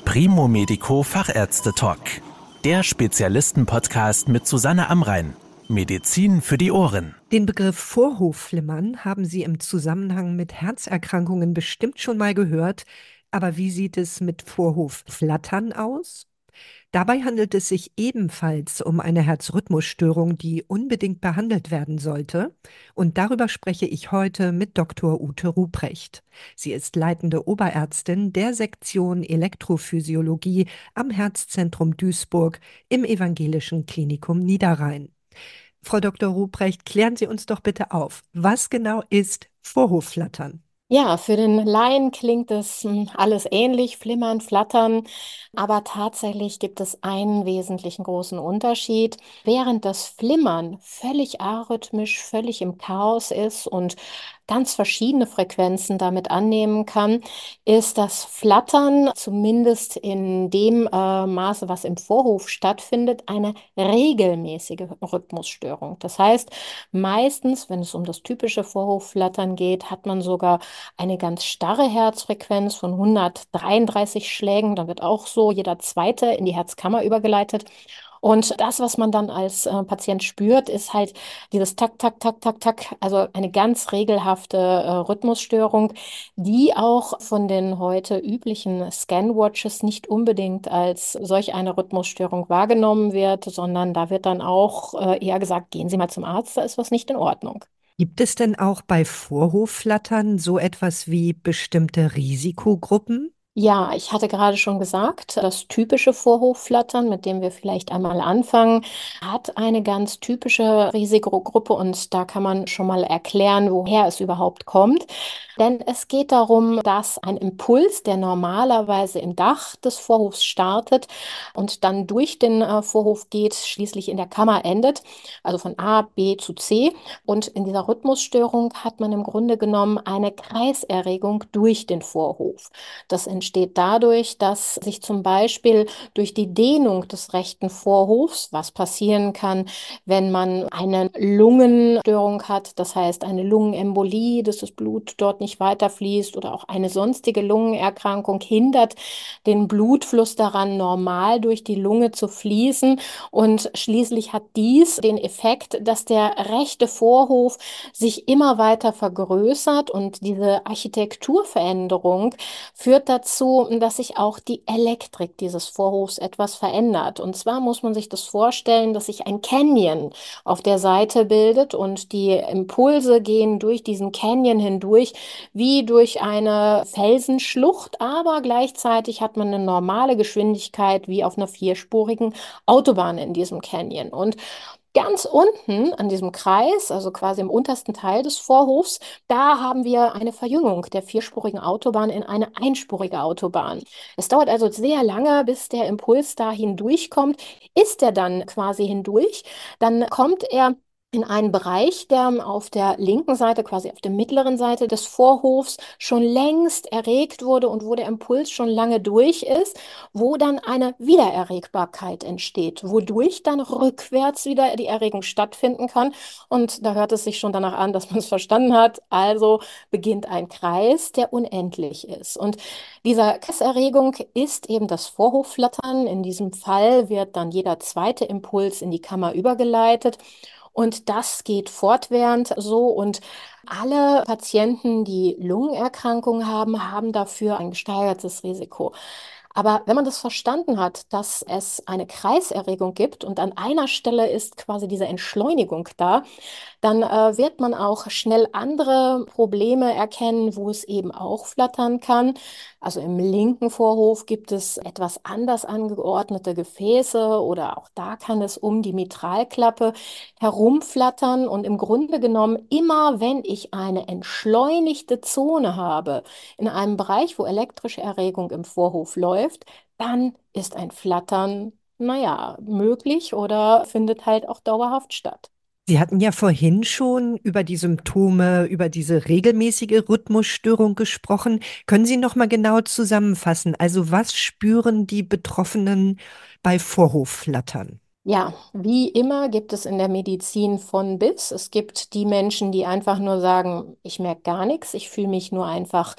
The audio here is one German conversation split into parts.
Primo Medico Fachärzte Talk. Der Spezialisten-Podcast mit Susanne Amrein. Medizin für die Ohren. Den Begriff Vorhofflimmern haben Sie im Zusammenhang mit Herzerkrankungen bestimmt schon mal gehört. Aber wie sieht es mit Vorhofflattern aus? Dabei handelt es sich ebenfalls um eine Herzrhythmusstörung, die unbedingt behandelt werden sollte. Und darüber spreche ich heute mit Dr. Ute Ruprecht. Sie ist leitende Oberärztin der Sektion Elektrophysiologie am Herzzentrum Duisburg im Evangelischen Klinikum Niederrhein. Frau Dr. Ruprecht, klären Sie uns doch bitte auf. Was genau ist Vorhofflattern? Ja, für den Laien klingt es alles ähnlich, flimmern, flattern, aber tatsächlich gibt es einen wesentlichen großen Unterschied. Während das Flimmern völlig arrhythmisch, völlig im Chaos ist und ganz verschiedene Frequenzen damit annehmen kann, ist das Flattern zumindest in dem Maße, was im Vorhof stattfindet, eine regelmäßige Rhythmusstörung. Das heißt, meistens, wenn es um das typische Vorhofflattern geht, hat man sogar eine ganz starre Herzfrequenz von 133 Schlägen. Dann wird auch so jeder zweite in die Herzkammer übergeleitet. Und das, was man dann als Patient spürt, ist halt dieses Tak, Tak, Tak, Tak, Tak, also eine ganz regelhafte Rhythmusstörung, die auch von den heute üblichen Scanwatches nicht unbedingt als solch eine Rhythmusstörung wahrgenommen wird, sondern da wird dann auch eher gesagt, gehen Sie mal zum Arzt, da ist was nicht in Ordnung. Gibt es denn auch bei Vorhofflattern so etwas wie bestimmte Risikogruppen? Ja, ich hatte gerade schon gesagt, das typische Vorhofflattern, mit dem wir vielleicht einmal anfangen, hat eine ganz typische Risikogruppe und da kann man schon mal erklären, woher es überhaupt kommt. Denn es geht darum, dass ein Impuls, der normalerweise im Dach des Vorhofs startet und dann durch den Vorhof geht, schließlich in der Kammer endet, also von A, B zu C. Und in dieser Rhythmusstörung hat man im Grunde genommen eine Kreiserregung durch den Vorhof. Das entsteht dadurch, dass sich zum Beispiel durch die Dehnung des rechten Vorhofs, was passieren kann, wenn man eine Lungenstörung hat, das heißt eine Lungenembolie, dass das Blut dort nicht weiterfließt oder auch eine sonstige Lungenerkrankung hindert den Blutfluss daran, normal durch die Lunge zu fließen. Und schließlich hat dies den Effekt, dass der rechte Vorhof sich immer weiter vergrößert und diese Architekturveränderung führt dazu, dass sich auch die Elektrik dieses Vorhofs etwas verändert. Und zwar muss man sich das vorstellen, dass sich ein Canyon auf der Seite bildet und die Impulse gehen durch diesen Canyon hindurch wie durch eine Felsenschlucht, aber gleichzeitig hat man eine normale Geschwindigkeit wie auf einer vierspurigen Autobahn in diesem Canyon. Und ganz unten an diesem Kreis, also quasi im untersten Teil des Vorhofs, da haben wir eine Verjüngung der vierspurigen Autobahn in eine einspurige Autobahn. Es dauert also sehr lange, bis der Impuls da hindurchkommt. Ist er dann quasi hindurch, dann kommt er in einen Bereich, der auf der linken Seite, quasi auf der mittleren Seite des Vorhofs schon längst erregt wurde und wo der Impuls schon lange durch ist, wo dann eine Wiedererregbarkeit entsteht, wodurch dann rückwärts wieder die Erregung stattfinden kann. Und da hört es sich schon danach an, dass man es verstanden hat. Also beginnt ein Kreis, der unendlich ist. Und dieser Kreiserregung ist eben das Vorhofflattern. In diesem Fall wird dann jeder zweite Impuls in die Kammer übergeleitet. Und das geht fortwährend so. Und alle Patienten, die Lungenerkrankungen haben, haben dafür ein gesteigertes Risiko. Aber wenn man das verstanden hat, dass es eine Kreiserregung gibt und an einer Stelle ist quasi diese Entschleunigung da, dann wird man auch schnell andere Probleme erkennen, wo es eben auch flattern kann. Also im linken Vorhof gibt es etwas anders angeordnete Gefäße oder auch da kann es um die Mitralklappe herumflattern. Und im Grunde genommen, immer wenn ich eine entschleunigte Zone habe, in einem Bereich, wo elektrische Erregung im Vorhof läuft, dann ist ein Flattern, naja, möglich oder findet halt auch dauerhaft statt. Sie hatten ja vorhin schon über die Symptome, über diese regelmäßige Rhythmusstörung gesprochen. Können Sie noch mal genau zusammenfassen? Also was spüren die Betroffenen bei Vorhofflattern? Ja, wie immer gibt es in der Medizin von bis. Es gibt die Menschen, die einfach nur sagen, ich merke gar nichts, ich fühle mich nur einfach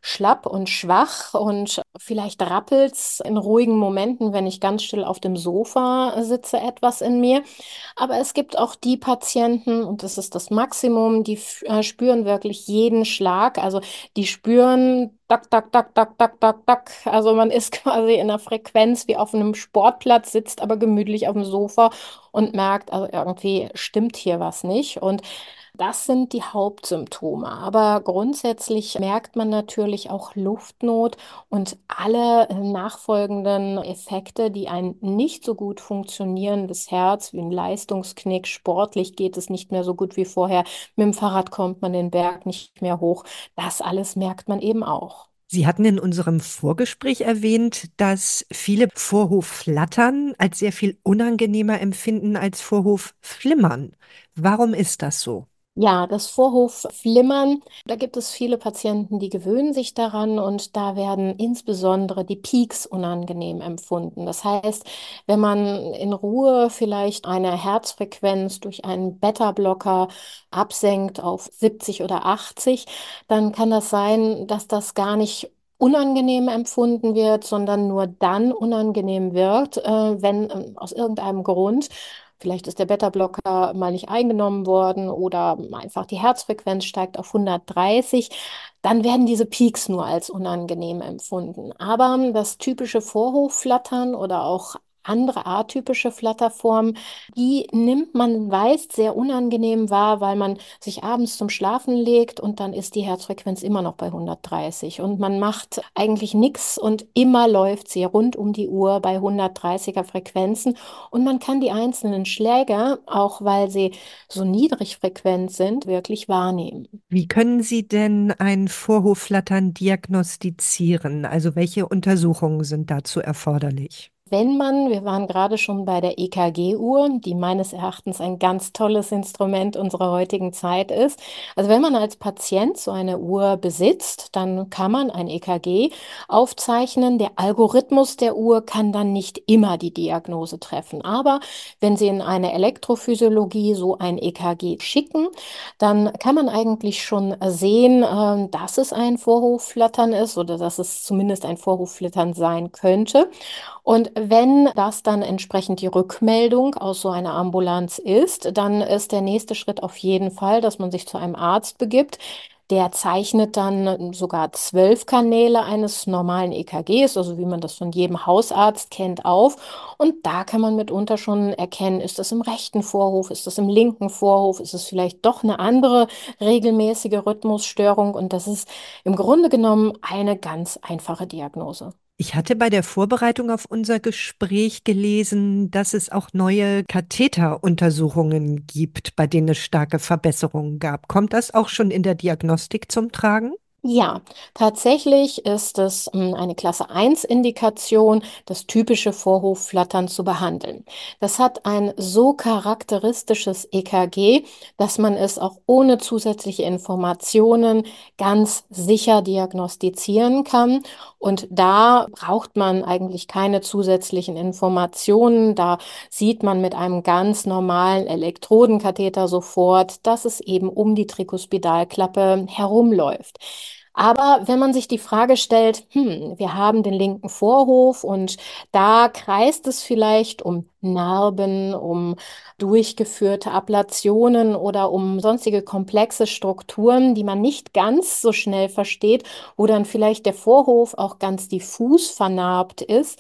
schlapp und schwach und vielleicht rappelt's in ruhigen Momenten, wenn ich ganz still auf dem Sofa sitze, etwas in mir. Aber es gibt auch die Patienten, und das ist das Maximum, die spüren wirklich jeden Schlag. Also die spüren tak, tak, tak, tak, tak, tak, tak. Also man ist quasi in einer Frequenz wie auf einem Sportplatz, sitzt aber gemütlich auf dem Sofa und merkt, also irgendwie stimmt hier was nicht. Und das sind die Hauptsymptome. Aber grundsätzlich merkt man natürlich auch Luftnot und alle nachfolgenden Effekte, die ein nicht so gut funktionierendes Herz, wie ein Leistungsknick, sportlich geht es nicht mehr so gut wie vorher, mit dem Fahrrad kommt man den Berg nicht mehr hoch. Das alles merkt man eben auch. Sie hatten in unserem Vorgespräch erwähnt, dass viele Vorhofflattern als sehr viel unangenehmer empfinden als Vorhofflimmern. Warum ist das so? Ja, das Vorhofflimmern, da gibt es viele Patienten, die gewöhnen sich daran und da werden insbesondere die Peaks unangenehm empfunden. Das heißt, wenn man in Ruhe vielleicht eine Herzfrequenz durch einen Beta-Blocker absenkt auf 70 oder 80, dann kann das sein, dass das gar nicht unangenehm empfunden wird, sondern nur dann unangenehm wird, wenn aus irgendeinem Grund vielleicht ist der Beta-Blocker mal nicht eingenommen worden oder einfach die Herzfrequenz steigt auf 130. Dann werden diese Peaks nur als unangenehm empfunden. Aber das typische Vorhofflattern oder auch andere atypische Flatterformen, die nimmt man meist sehr unangenehm wahr, weil man sich abends zum Schlafen legt und dann ist die Herzfrequenz immer noch bei 130 und man macht eigentlich nichts und immer läuft sie rund um die Uhr bei 130er Frequenzen und man kann die einzelnen Schläge, auch weil sie so niedrig frequent sind, wirklich wahrnehmen. Wie können Sie denn ein Vorhofflattern diagnostizieren? Also welche Untersuchungen sind dazu erforderlich? Wenn man, wir waren gerade schon bei der EKG-Uhr, die meines Erachtens ein ganz tolles Instrument unserer heutigen Zeit ist. Also wenn man als Patient so eine Uhr besitzt, dann kann man ein EKG aufzeichnen. Der Algorithmus der Uhr kann dann nicht immer die Diagnose treffen. Aber wenn Sie in eine Elektrophysiologie so ein EKG schicken, dann kann man eigentlich schon sehen, dass es ein Vorhofflattern ist oder dass es zumindest ein Vorhofflattern sein könnte. Und wenn das dann entsprechend die Rückmeldung aus so einer Ambulanz ist, dann ist der nächste Schritt auf jeden Fall, dass man sich zu einem Arzt begibt. Der zeichnet dann sogar 12 Kanäle eines normalen EKGs, also wie man das von jedem Hausarzt kennt, auf. Und da kann man mitunter schon erkennen, ist das im rechten Vorhof, ist das im linken Vorhof, ist es vielleicht doch eine andere regelmäßige Rhythmusstörung. Und das ist im Grunde genommen eine ganz einfache Diagnose. Ich hatte bei der Vorbereitung auf unser Gespräch gelesen, dass es auch neue Katheteruntersuchungen gibt, bei denen es starke Verbesserungen gab. Kommt das auch schon in der Diagnostik zum Tragen? Ja, tatsächlich ist es eine Klasse 1 Indikation, das typische Vorhofflattern zu behandeln. Das hat ein so charakteristisches EKG, dass man es auch ohne zusätzliche Informationen ganz sicher diagnostizieren kann. Und da braucht man eigentlich keine zusätzlichen Informationen. Da sieht man mit einem ganz normalen Elektrodenkatheter sofort, dass es eben um die Trikospidalklappe herumläuft. Aber wenn man sich die Frage stellt, wir haben den linken Vorhof und da kreist es vielleicht um Narben, um durchgeführte Ablationen oder um sonstige komplexe Strukturen, die man nicht ganz so schnell versteht, wo dann vielleicht der Vorhof auch ganz diffus vernarbt ist.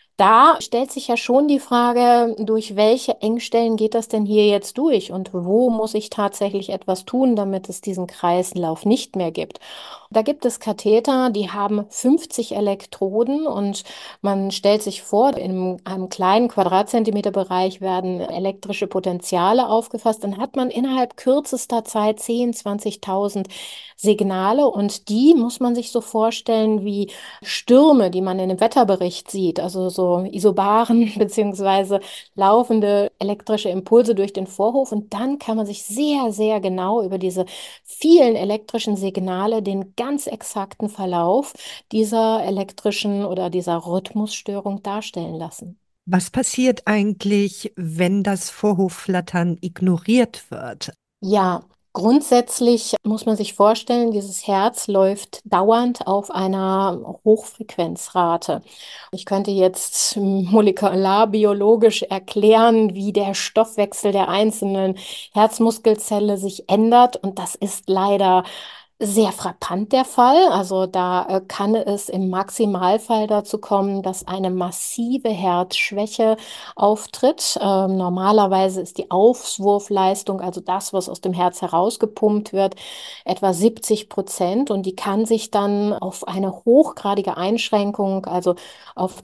Da stellt sich ja schon die Frage, durch welche Engstellen geht das denn hier jetzt durch und wo muss ich tatsächlich etwas tun, damit es diesen Kreislauf nicht mehr gibt. Da gibt es Katheter, die haben 50 Elektroden und man stellt sich vor, in einem kleinen Quadratzentimeterbereich werden elektrische Potenziale aufgefasst. Dann hat man innerhalb kürzester Zeit 10.000, 20.000 Signale und die muss man sich so vorstellen wie Stürme, die man in dem Wetterbericht sieht, also so Isobaren beziehungsweise laufende elektrische Impulse durch den Vorhof und dann kann man sich sehr, sehr genau über diese vielen elektrischen Signale den ganz exakten Verlauf dieser elektrischen oder dieser Rhythmusstörung darstellen lassen. Was passiert eigentlich, wenn das Vorhofflattern ignoriert wird? Ja. Grundsätzlich muss man sich vorstellen, dieses Herz läuft dauernd auf einer Hochfrequenzrate. Ich könnte jetzt molekularbiologisch erklären, wie der Stoffwechsel der einzelnen Herzmuskelzelle sich ändert. Und das ist leider sehr frappant der Fall. Also da kann es im Maximalfall dazu kommen, dass eine massive Herzschwäche auftritt. Normalerweise ist die Aufwurfleistung, also das, was aus dem Herz herausgepumpt wird, etwa 70% und die kann sich dann auf eine hochgradige Einschränkung, also auf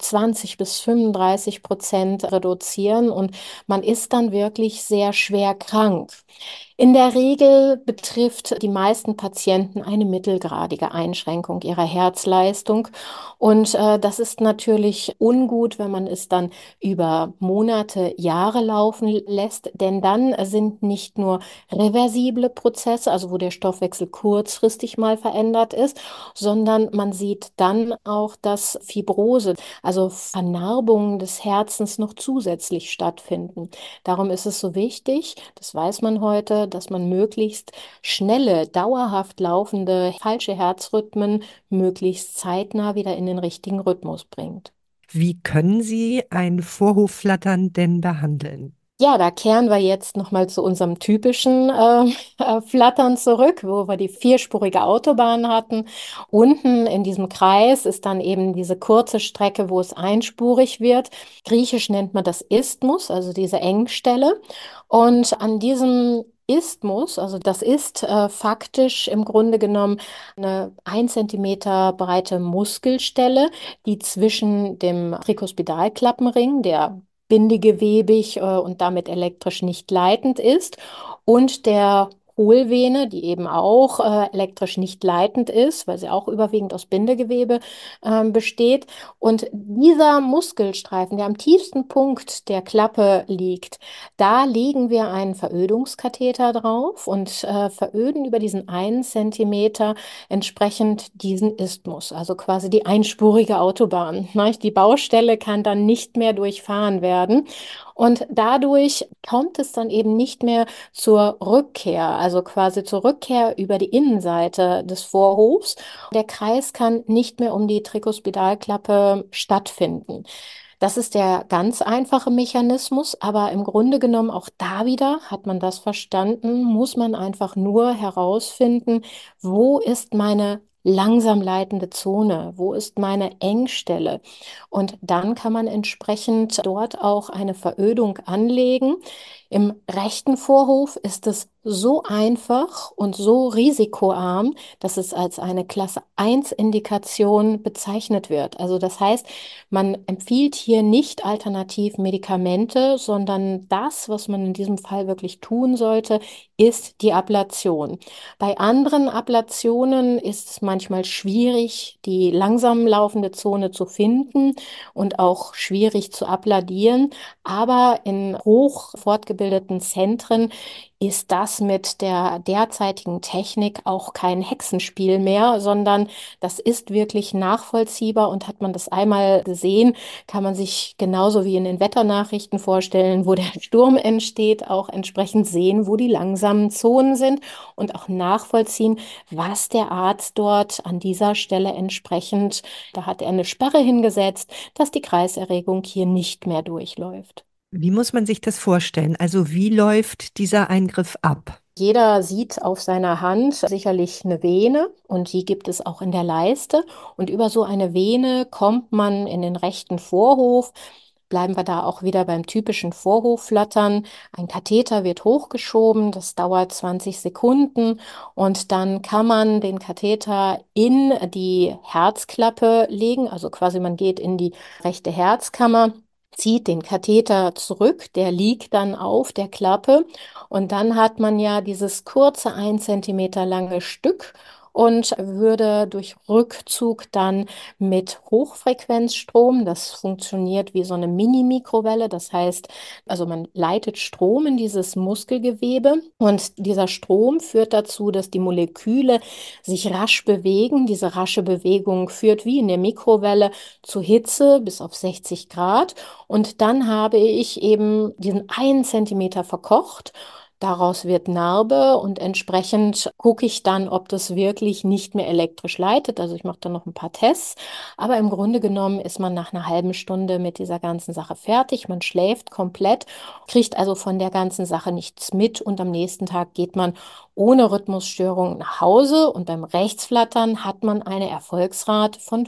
20 bis 35% reduzieren und man ist dann wirklich sehr schwer krank. In der Regel betrifft die meisten Patienten eine mittelgradige Einschränkung ihrer Herzleistung. Und das ist natürlich ungut, wenn man es dann über Monate, Jahre laufen lässt, denn dann sind nicht nur reversible Prozesse, also wo der Stoffwechsel kurzfristig mal verändert ist, sondern man sieht dann auch, dass Fibrose, also Vernarbungen des Herzens noch zusätzlich stattfinden. Darum ist es so wichtig, das weiß man heute, dass man möglichst schnelle, dauerhaft laufende falsche Herzrhythmen möglichst zeitnah wieder in den richtigen Rhythmus bringt. Wie können Sie ein Vorhofflattern denn behandeln? Ja, da kehren wir jetzt nochmal zu unserem typischen Flattern zurück, wo wir die vierspurige Autobahn hatten. Unten in diesem Kreis ist dann eben diese kurze Strecke, wo es einspurig wird. Griechisch nennt man das Isthmus, also diese Engstelle. Und an diesem Isthmus, also das ist faktisch im Grunde genommen eine 1 Zentimeter breite Muskelstelle, die zwischen dem Trikospidalklappenring, der bindegewebig und damit elektrisch nicht leitend ist, und der Hohlvene, die eben auch elektrisch nicht leitend ist, weil sie auch überwiegend aus Bindegewebe besteht. Und dieser Muskelstreifen, der am tiefsten Punkt der Klappe liegt, da legen wir einen Verödungskatheter drauf und veröden über diesen 1 Zentimeter entsprechend diesen Isthmus, also quasi die einspurige Autobahn. Ne? Die Baustelle kann dann nicht mehr durchfahren werden. Und dadurch kommt es dann eben nicht mehr zur Rückkehr, also quasi zur Rückkehr über die Innenseite des Vorhofs. Der Kreis kann nicht mehr um die Trikospidalklappe stattfinden. Das ist der ganz einfache Mechanismus, aber im Grunde genommen auch da wieder, hat man das verstanden, muss man einfach nur herausfinden, wo ist meine langsam leitende Zone, wo ist meine Engstelle. Und dann kann man entsprechend dort auch eine Verödung anlegen. Im rechten Vorhof ist es so einfach und so risikoarm, dass es als eine Klasse 1 Indikation bezeichnet wird. Also das heißt, man empfiehlt hier nicht alternativ Medikamente, sondern das, was man in diesem Fall wirklich tun sollte, ist die Ablation. Bei anderen Ablationen ist es manchmal schwierig, die langsam laufende Zone zu finden und auch schwierig zu abladieren. Aber in hoch fortgebildeten Zentren ist das mit der derzeitigen Technik auch kein Hexenspiel mehr, sondern das ist wirklich nachvollziehbar und hat man das einmal gesehen, kann man sich genauso wie in den Wetternachrichten vorstellen, wo der Sturm entsteht, auch entsprechend sehen, wo die langsamen Zonen sind und auch nachvollziehen, was der Arzt dort an dieser Stelle entsprechend, da hat er eine Sperre hingesetzt, dass die Kreiserregung hier nicht mehr durchläuft. Wie muss man sich das vorstellen? Also wie läuft dieser Eingriff ab? Jeder sieht auf seiner Hand sicherlich eine Vene und die gibt es auch in der Leiste. Und über so eine Vene kommt man in den rechten Vorhof. Bleiben wir da auch wieder beim typischen Vorhofflattern. Ein Katheter wird hochgeschoben, das dauert 20 Sekunden und dann kann man den Katheter in die Herzklappe legen, also quasi man geht in die rechte Herzkammer, zieht den Katheter zurück, der liegt dann auf der Klappe und dann hat man ja dieses kurze 1 Zentimeter lange Stück und würde durch Rückzug dann mit Hochfrequenzstrom, das funktioniert wie so eine Mini-Mikrowelle, das heißt, also man leitet Strom in dieses Muskelgewebe und dieser Strom führt dazu, dass die Moleküle sich rasch bewegen. Diese rasche Bewegung führt wie in der Mikrowelle zu Hitze bis auf 60 Grad und dann habe ich eben diesen 1 Zentimeter verkocht. Daraus wird Narbe und entsprechend gucke ich dann, ob das wirklich nicht mehr elektrisch leitet. Also ich mache dann noch ein paar Tests, aber im Grunde genommen ist man nach einer halben Stunde mit dieser ganzen Sache fertig. Man schläft komplett, kriegt also von der ganzen Sache nichts mit und am nächsten Tag geht man ohne Rhythmusstörung nach Hause und beim Rechtsflattern hat man eine Erfolgsrate von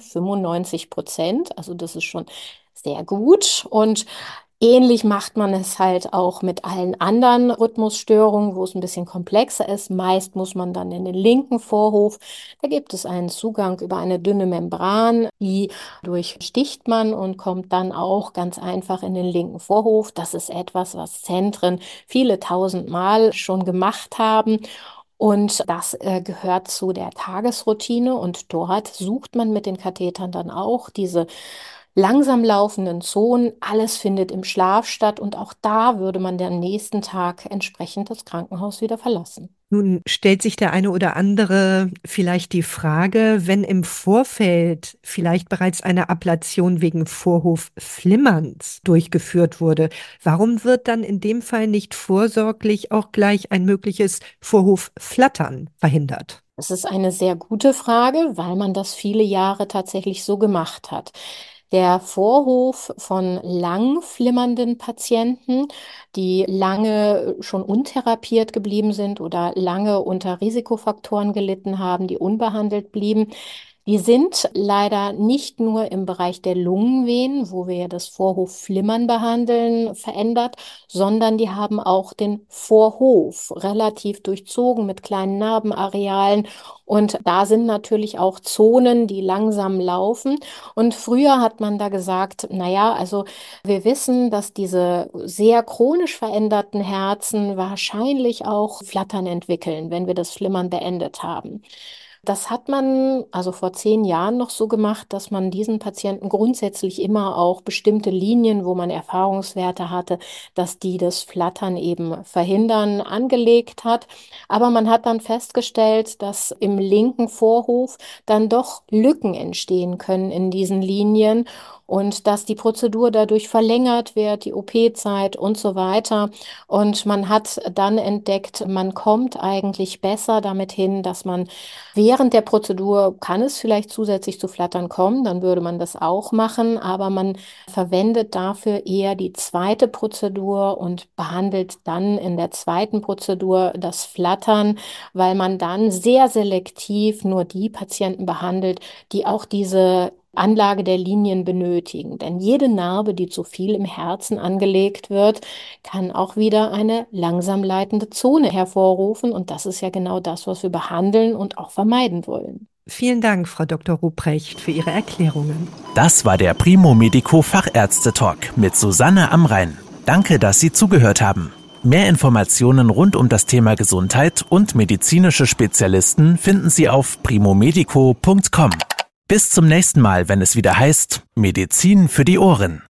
95%. Also das ist schon sehr gut und ähnlich macht man es halt auch mit allen anderen Rhythmusstörungen, wo es ein bisschen komplexer ist. Meist muss man dann in den linken Vorhof. Da gibt es einen Zugang über eine dünne Membran, die durchsticht man und kommt dann auch ganz einfach in den linken Vorhof. Das ist etwas, was Zentren viele tausend Mal schon gemacht haben. Und das gehört zu der Tagesroutine und dort sucht man mit den Kathetern dann auch diese langsam laufenden Zonen. Alles findet im Schlaf statt und auch da würde man dann am nächsten Tag entsprechend das Krankenhaus wieder verlassen. Nun stellt sich der eine oder andere vielleicht die Frage, wenn im Vorfeld vielleicht bereits eine Ablation wegen Vorhofflimmerns durchgeführt wurde, warum wird dann in dem Fall nicht vorsorglich auch gleich ein mögliches Vorhofflattern verhindert? Das ist eine sehr gute Frage, weil man das viele Jahre tatsächlich so gemacht hat. Der Vorhof von lang flimmernden Patienten, die lange schon untherapiert geblieben sind oder lange unter Risikofaktoren gelitten haben, die unbehandelt blieben, die sind leider nicht nur im Bereich der Lungenvenen, wo wir ja das Vorhofflimmern behandeln, verändert, sondern die haben auch den Vorhof relativ durchzogen mit kleinen Narbenarealen. Und da sind natürlich auch Zonen, die langsam laufen. Und früher hat man da gesagt, naja, also wir wissen, dass diese sehr chronisch veränderten Herzen wahrscheinlich auch Flattern entwickeln, wenn wir das Flimmern beendet haben. Das hat man also vor 10 Jahren noch so gemacht, dass man diesen Patienten grundsätzlich immer auch bestimmte Linien, wo man Erfahrungswerte hatte, dass die das Flattern eben verhindern, angelegt hat. Aber man hat dann festgestellt, dass im linken Vorhof dann doch Lücken entstehen können in diesen Linien und dass die Prozedur dadurch verlängert wird, die OP-Zeit und so weiter. Und man hat dann entdeckt, man kommt eigentlich besser damit hin, dass man während der Prozedur kann es vielleicht zusätzlich zu Flattern kommen, dann würde man das auch machen, aber man verwendet dafür eher die zweite Prozedur und behandelt dann in der zweiten Prozedur das Flattern, weil man dann sehr selektiv nur die Patienten behandelt, die auch diese Anlage der Linien benötigen. Denn jede Narbe, die zu viel im Herzen angelegt wird, kann auch wieder eine langsam leitende Zone hervorrufen. Und das ist ja genau das, was wir behandeln und auch vermeiden wollen. Vielen Dank, Frau Dr. Ruprecht, für Ihre Erklärungen. Das war der Primo Medico Fachärzte-Talk mit Susanne Amrein. Danke, dass Sie zugehört haben. Mehr Informationen rund um das Thema Gesundheit und medizinische Spezialisten finden Sie auf primomedico.com. Bis zum nächsten Mal, wenn es wieder heißt Medizin für die Ohren.